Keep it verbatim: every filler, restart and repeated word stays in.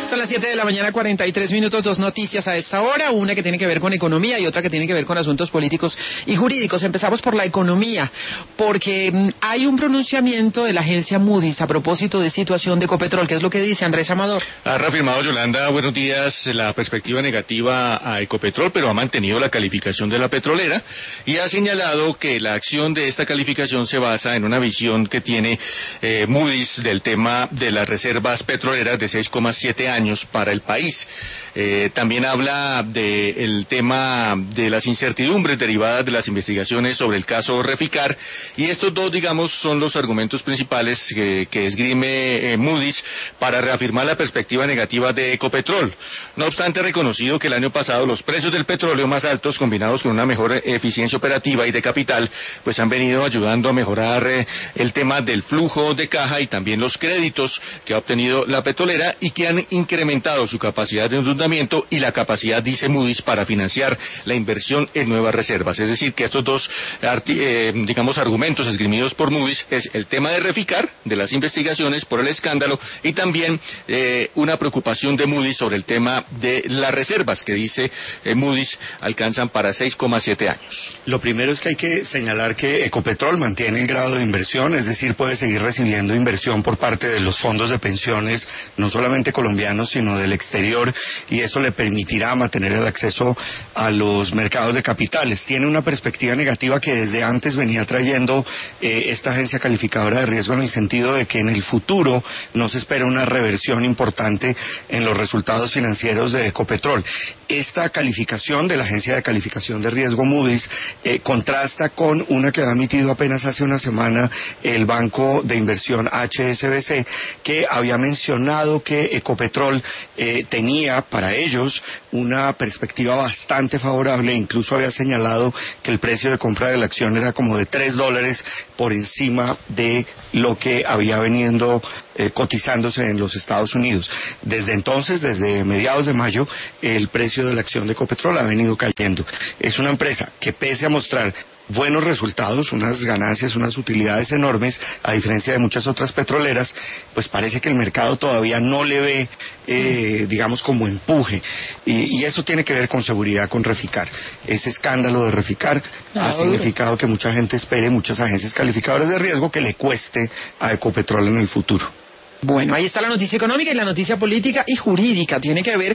Son las siete de la mañana, cuarenta y tres minutos, dos noticias a esta hora, una que tiene que ver con economía y otra que tiene que ver con asuntos políticos y jurídicos. Empezamos por la economía, porque hay un pronunciamiento de la agencia Moody's a propósito de situación de Ecopetrol. ¿Qué es lo que dice Andrés Amador? Ha reafirmado, Yolanda, buenos días, la perspectiva negativa a Ecopetrol, pero ha mantenido la calificación de la petrolera y ha señalado que la acción de esta calificación se basa en una visión que tiene eh, Moody's del tema de las reservas petroleras de seis coma siete años para el país. Eh, también habla del tema de las incertidumbres derivadas de las investigaciones sobre el caso Reficar, y estos dos, digamos, son los argumentos principales que, que esgrime eh, Moody's para reafirmar la perspectiva negativa de Ecopetrol. No obstante, ha reconocido que el año pasado los precios del petróleo más altos, combinados con una mejor eficiencia operativa y de capital, pues han venido ayudando a mejorar eh, el tema del flujo de caja y también los créditos que ha obtenido la petrolera y que han incrementado su capacidad de endeudamiento y la capacidad, dice Moody's, para financiar la inversión en nuevas reservas. Es decir, que estos dos, eh, digamos, argumentos esgrimidos por Moody's es el tema de Reficar, de las investigaciones por el escándalo, y también eh, una preocupación de Moody's sobre el tema de las reservas, que dice eh, Moody's alcanzan para seis coma siete años. Lo primero es que hay que señalar que Ecopetrol mantiene el grado de inversión, es decir, puede seguir recibiendo inversión por parte de los fondos de pensiones, no solamente colombianos, sino del exterior, y eso le permitirá mantener el acceso a los mercados de capitales. Tiene una perspectiva negativa que desde antes venía trayendo eh, esta agencia calificadora de riesgo, en el sentido de que en el futuro no se espera una reversión importante en los resultados financieros de Ecopetrol. Esta calificación de la agencia de calificación de riesgo Moody's eh, contrasta con una que ha emitido apenas hace una semana el banco de inversión H S B C, que había mencionado que Ecopetrol eh, tenía para ellos una perspectiva bastante favorable. Incluso había señalado que el precio de compra de la acción era como de tres dólares por encima de lo que había venido eh, cotizándose en los Estados Unidos. Desde entonces, desde mediados de mayo, el precio de la acción de Ecopetrol ha venido cayendo. Es una empresa que, pese a mostrar buenos resultados, unas ganancias, unas utilidades enormes, a diferencia de muchas otras petroleras, pues parece que el mercado todavía no le ve, eh, digamos, como empuje. Y, y eso tiene que ver con seguridad, con Reficar. Ese escándalo de Reficar ha significado que mucha gente espere, muchas agencias calificadoras de riesgo, que le cueste a Ecopetrol en el futuro. Bueno, ahí está la noticia económica y la noticia política y jurídica. Tiene que ver